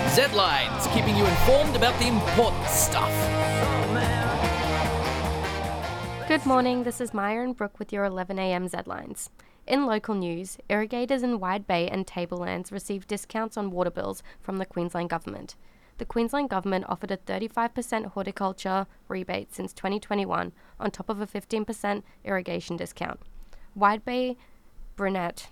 Z-Lines, keeping you informed about the important stuff. Good morning, this is Maya and Brooke with your 11am Z-Lines. In local news, irrigators in Wide Bay and Tablelands received discounts on water bills from the Queensland Government. The Queensland Government offered a 35% horticulture rebate since 2021 on top of a 15% irrigation discount. Wide Bay Brunette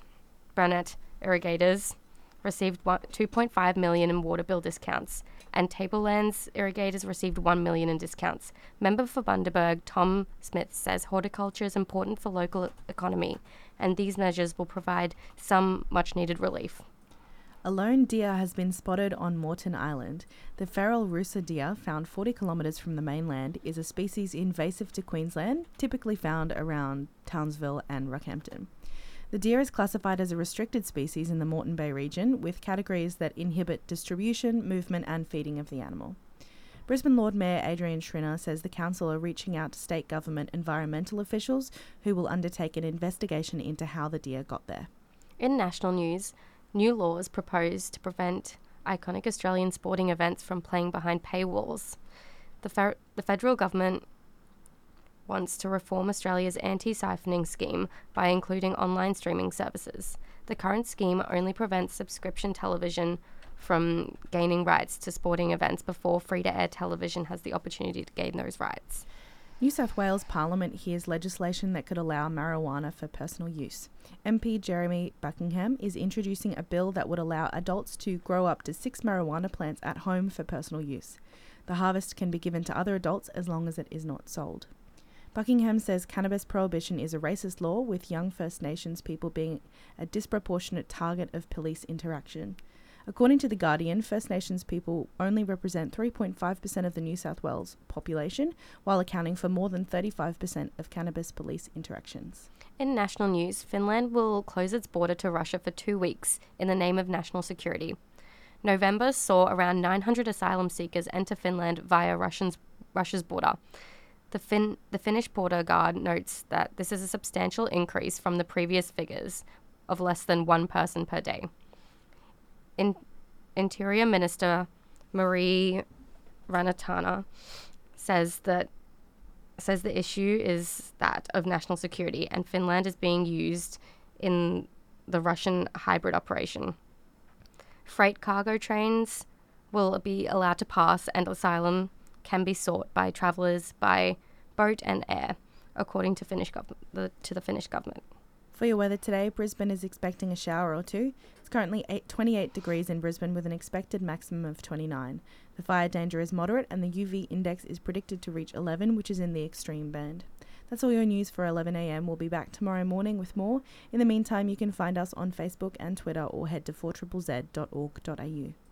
irrigators received $2.5 million in water bill discounts, and Tablelands irrigators received $1 million in discounts. Member for Bundaberg, Tom Smith, says horticulture is important for local economy, and these measures will provide some much-needed relief. A lone deer has been spotted on Moreton Island. The feral Rusa deer, found 40 kilometres from the mainland, is a species invasive to Queensland, typically found around Townsville and Rockhampton. The deer is classified as a restricted species in the Moreton Bay region, with categories that inhibit distribution, movement and feeding of the animal. Brisbane Lord Mayor Adrian Schrinner says the council are reaching out to state government environmental officials who will undertake an investigation into how the deer got there. In national news, new laws proposed to prevent iconic Australian sporting events from playing behind paywalls. The federal government wants to reform Australia's anti-siphoning scheme by including online streaming services. The current scheme only prevents subscription television from gaining rights to sporting events before free-to-air television has the opportunity to gain those rights. New South Wales Parliament hears legislation that could allow marijuana for personal use. MP Jeremy Buckingham is introducing a bill that would allow adults to grow up to 6 marijuana plants at home for personal use. The harvest can be given to other adults as long as it is not sold. Buckingham says cannabis prohibition is a racist law, with young First Nations people being a disproportionate target of police interaction. According to The Guardian, First Nations people only represent 3.5% of the New South Wales population, while accounting for more than 35% of cannabis police interactions. In national news, Finland will close its border to Russia for 2 weeks in the name of national security. November saw around 900 asylum seekers enter Finland via Russia's border. The Finnish border guard notes that this is a substantial increase from the previous figures of less than one person per day. Interior Minister Marie Ranatana says the issue is that of national security, and Finland is being used in the Russian hybrid operation. Freight cargo trains will be allowed to pass, and asylum can be sought by travellers by boat and air, according to the Finnish government. For your weather today, Brisbane is expecting a shower or two. It's currently 28 degrees in Brisbane with an expected maximum of 29. The fire danger is moderate and the UV index is predicted to reach 11, which is in the extreme band. That's all your news for 11am. We'll be back tomorrow morning with more. In the meantime, you can find us on Facebook and Twitter or head to 4ZZZ.org.au.